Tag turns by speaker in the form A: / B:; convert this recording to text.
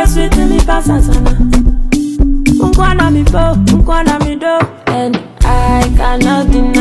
A: sweet to me pass sana. Unkwana mi po, unkwana mi do, and I cannot deny.